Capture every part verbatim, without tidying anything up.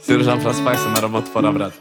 Сержант проспайся, на работу пора, брат.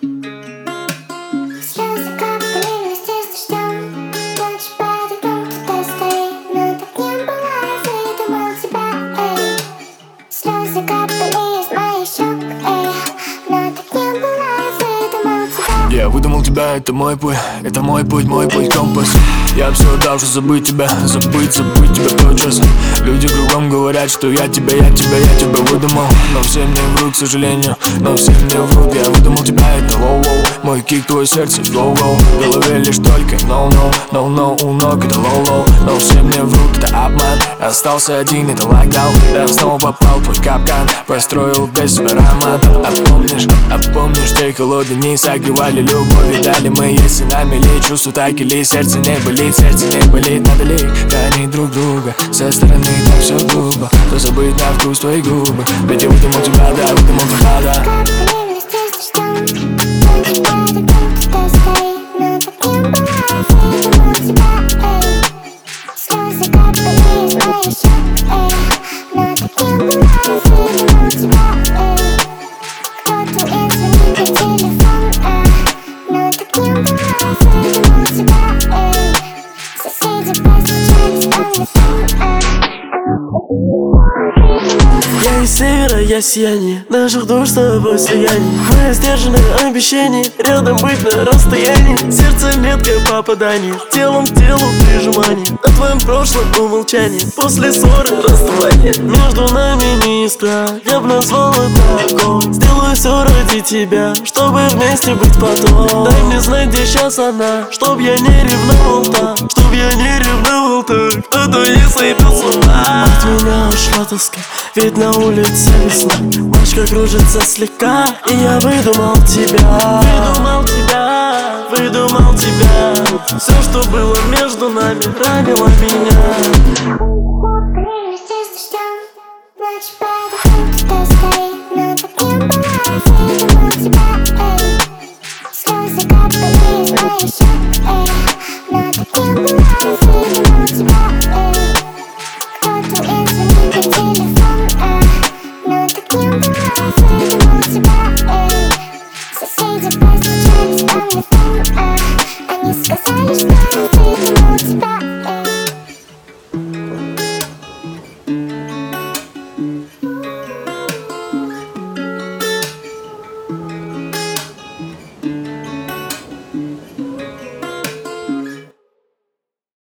Слезы капали вместе с дождем. Ночь под окном кто-то стоит, но так не было, я выдумал тебя, эй. Слезы капали из моих щек, эй, но так не было, я выдумал тебя. Я выдумал тебя, это мой путь, это мой путь, мой путь, компас. Я все отдал, что забыть тебя, забыть, забыть тебя тотчас. Люди кругом говорят, что я тебя, я тебя, я тебя выдумал. Но все мне врут, к сожалению, но все мне врут. Я выдумал тебя, это лоу-лоу. Мой кик, твое сердце, гоу-гоу. В голове лишь только no-no, no-no, у ног это лоу-лоу. Но все мне врут, это обман. Остался один, это локдаун. Я снова попал в твой капкан, построил без себя роман. А помнишь, а помнишь, те холодные дни согревали любовь и дали мы, если нами ли чувства так или сердце не болит, сердце не болит, надо ли хранить друг друга. Со стороны так все глупо, то забыть на вкус твои губы. Ведь я выдумал тебя, да, выдумал тебя, да. Капали вместе с дождем. Ночь под окном кто-то стоит, но так не было, я выдумал тебя, эй. Слезы капали из моих щек, эй, но так не было, я выдумал тебя, эй. Кто-то извини по телефону, эй, но так не было, я выдумал тебя, эй. Соседи постучались по телефону, эй. Я из севера, я сияние наших душ с тобой слияние. Мое сдержанное обещание рядом быть на расстоянии. Сердце меткое попадание, телом к телу прижимание. О твоем прошлом умолчании, после ссоры расставания. Между нами не искра, я б назвал это огонь. Сделаю все ради тебя, чтобы вместе быть потом. Дай мне знать, где сейчас она, чтоб я не ревновал так, чтоб я не ревновал так. Кто-то не сойдет с ума. От меня ушла тоска, ведь на улице весна. Башка кружится слегка, и я выдумал тебя. Выдумал тебя, выдумал тебя. Все, что было между нами, ранило меня.